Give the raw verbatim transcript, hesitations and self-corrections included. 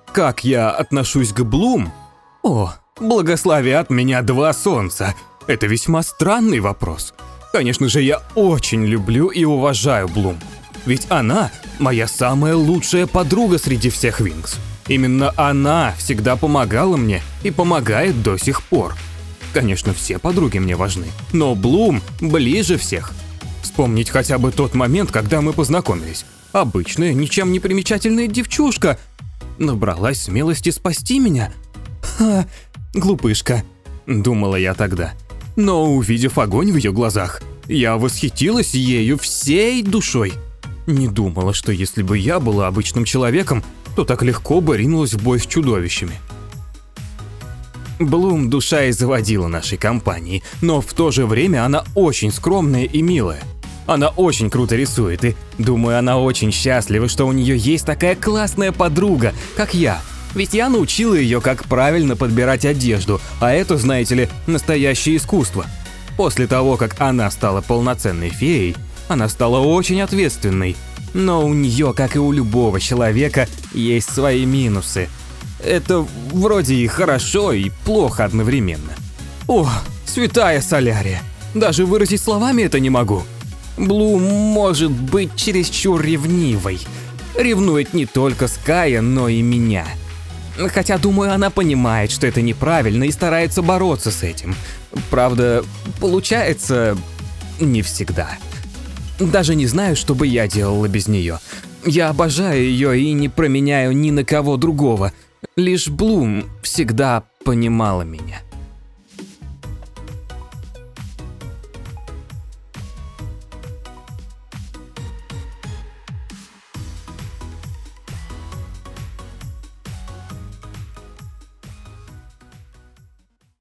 Как я отношусь к Блум? О, благословят меня два солнца. Это весьма странный вопрос. Конечно же, я очень люблю и уважаю Блум. Ведь она моя самая лучшая подруга среди всех Винкс. Именно она всегда помогала мне и помогает до сих пор. Конечно, все подруги мне важны, но Блум ближе всех. Вспомнить хотя бы тот момент, когда мы познакомились. Обычная, ничем не примечательная девчушка набралась смелости спасти меня. Ха, глупышка, думала я тогда. Но увидев огонь в ее глазах, я восхитилась ею всей душой. Не думала, что если бы я была обычным человеком, то так легко бы ринулась в бой с чудовищами. Блум душа и заводила нашей компании, но в то же время она очень скромная и милая. Она очень круто рисует, и, думаю, она очень счастлива, что у нее есть такая классная подруга, как я. Ведь я научила ее, как правильно подбирать одежду, а это, знаете ли, настоящее искусство. После того, как она стала полноценной феей, она стала очень ответственной. Но у нее, как и у любого человека, есть свои минусы. Это вроде и хорошо, и плохо одновременно. О, святая Солярия, даже выразить словами это не могу. Блум может быть чересчур ревнивой. Ревнует не только Ская, но и меня. Хотя, думаю, она понимает, что это неправильно и старается бороться с этим. Правда, получается не всегда. Даже не знаю, что бы я делала без нее. Я обожаю ее и не променяю ни на кого другого. Лишь Блум всегда понимала меня.